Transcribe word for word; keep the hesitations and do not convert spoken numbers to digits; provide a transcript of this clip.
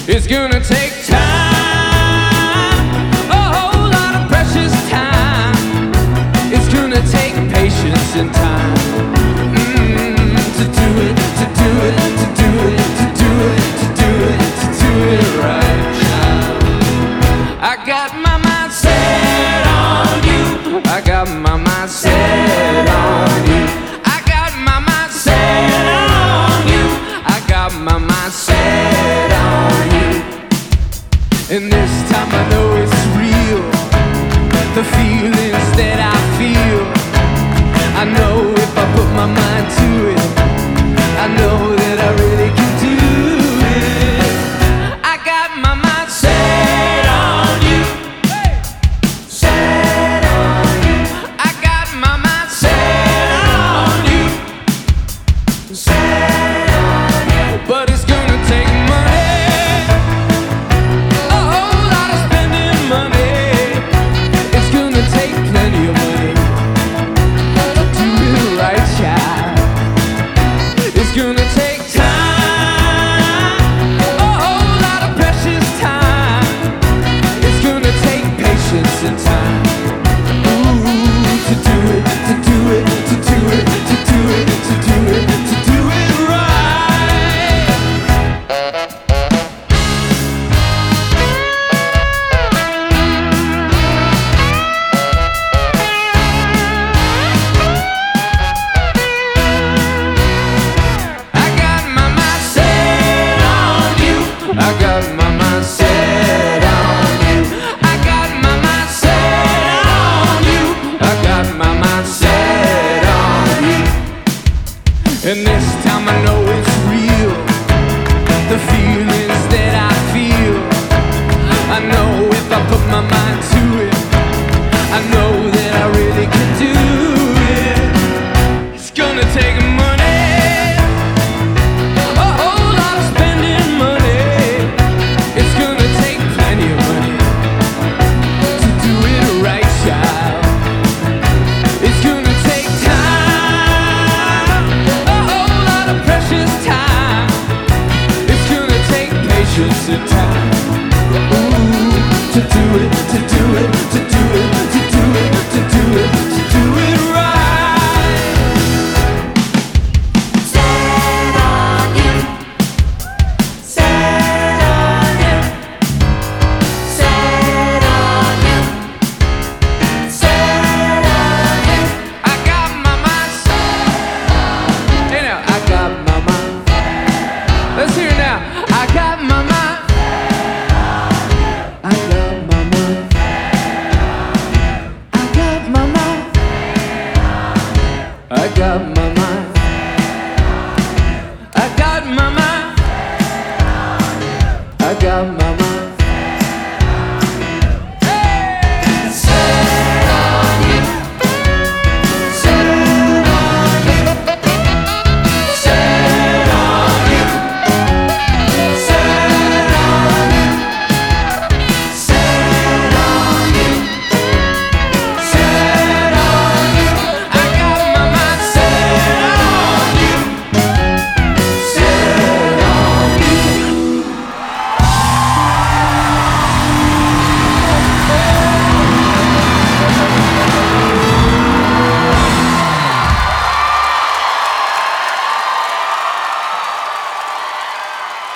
It's gonna take time, a whole lot of precious time. It's gonna take patience and time mm, to do it, to do it, to do it, to do it, to do it, to do it right now. I got my mind set on you. I got my mind set on you. I got my mind set on you. I got my mind set on you. And this time I know it's real. The feelings that I feel, I know if I put my mind to it, I know that I really can do it. I got my mind set on you. Set on you. I got my mind set on you. Set on you. But it's gonna take money. It's gonna take time, a whole lot of precious time. It's gonna take patience and time. Ooh, to do it, to do it, to do it, to do it, to do it, to do it right. I got my mind set on you. I got my mind set on you. I got my mind set on you. I got my mind set on you. And this time I know it's real. The feelings that I feel, I know if I put my mind to it, I know that I really can do it. It's gonna take money, a whole lot of spending money. It's gonna take plenty of money to do it right, child. It's gonna take time, a whole lot of precious time. It's gonna take patience and time. Ooh, to do it, to do it, to do it, to do it, to do it, to do it right. Set on you. Set on you. Set on you. Set on you. I got my mind set. Hey now, I got my mind. Let's hear it now. I got my mind. I got my mind. I got my mind. I got my mind. I got my mind. I got my mind.